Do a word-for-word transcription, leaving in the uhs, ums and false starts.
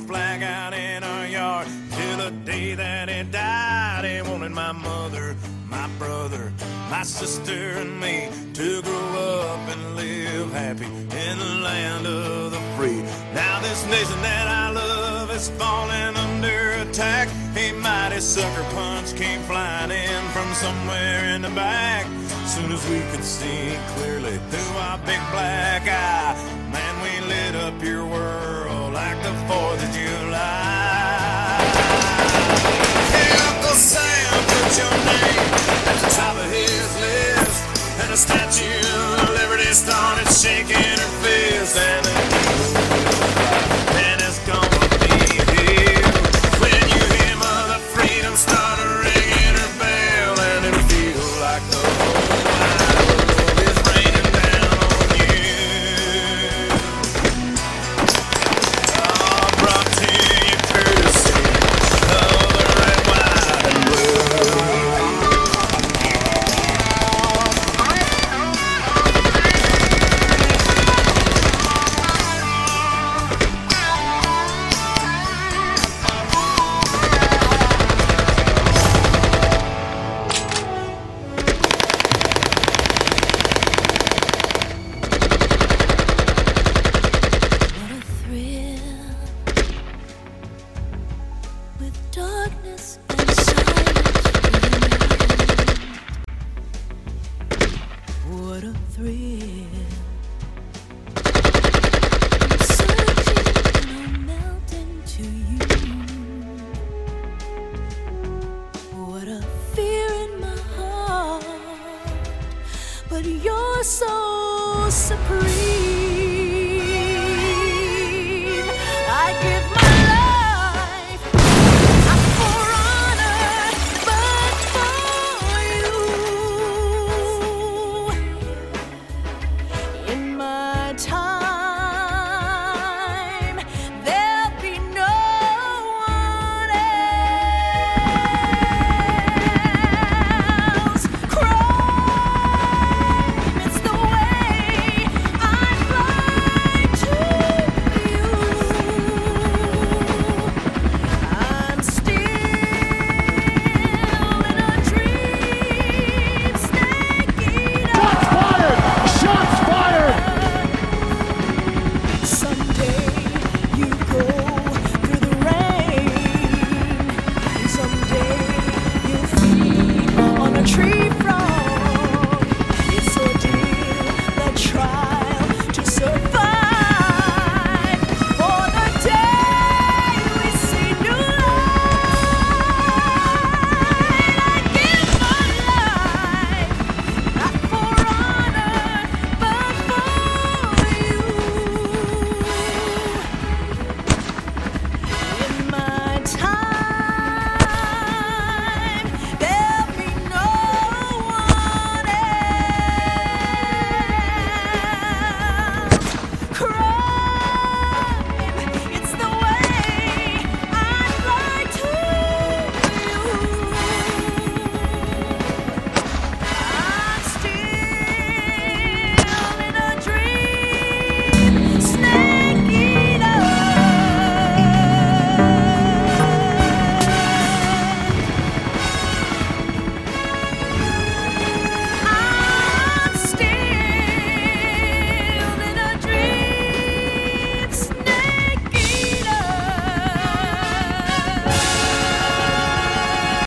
flag out in our yard. Till the day that he died, he wanted my mother, my brother, my sister and me to grow up and live happy in the land of the free. Now this nation that I love is falling under attack. A mighty sucker punch came flying in from somewhere in the back. Soon as we could see clearly through our big black eye, man, we lit up your world like the fourth of July. Hey, Uncle Sam, put your name at the top of his list, and a statue